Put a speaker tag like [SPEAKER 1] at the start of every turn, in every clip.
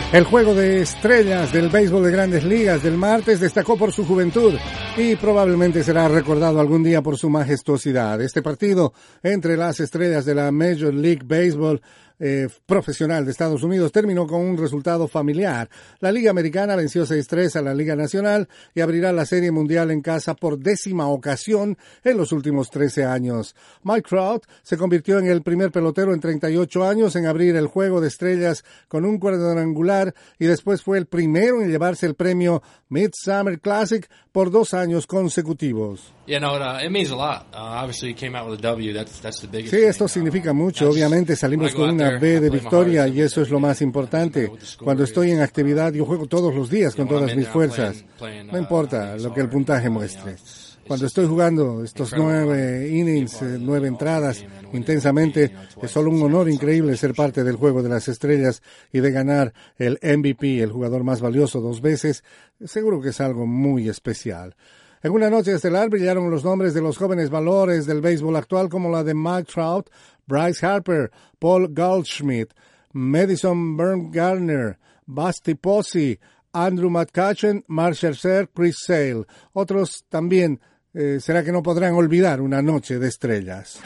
[SPEAKER 1] El juego de estrellas del béisbol de Grandes Ligas del martes destacó por su juventud y probablemente será recordado algún día por su majestuosidad. Este partido entre las estrellas de la Major League Baseball profesional de Estados Unidos terminó con un resultado familiar. La Liga Americana venció 6-3 a la Liga Nacional y abrirá la Serie Mundial en casa por 10ª ocasión en los últimos 13 años. Mike Trout se convirtió en el primer pelotero en 38 años en abrir el juego de estrellas con un cuadrangular y después fue el primero en llevarse el premio Midsummer Classic por 2 años consecutivos.
[SPEAKER 2] Yeah, no, it means a lot. Obviously, you came out with a W. That's the biggest.
[SPEAKER 1] Sí, esto significa mucho. Obviamente salimos con una B de victoria y eso es lo más importante. Cuando estoy en actividad, yo juego todos los días con todas mis fuerzas. No importa lo que el puntaje muestre. Cuando estoy jugando estos 9 innings, 9 entradas intensamente, es solo un honor increíble ser parte del juego de las estrellas y de ganar el MVP, el jugador más valioso 2 veces. Seguro que es algo muy especial. En una noche estelar brillaron los nombres de los jóvenes valores del béisbol actual como la de Mike Trout, Bryce Harper, Paul Goldschmidt, Madison Bumgarner, Busty Posey, Andrew McCutchen, Mark Scherzer, Chris Sale. Otros también será que no podrán olvidar una noche de estrellas.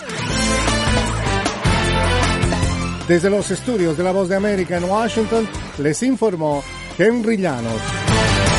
[SPEAKER 1] Desde los estudios de La Voz de América en Washington, les informó Henry Llanos.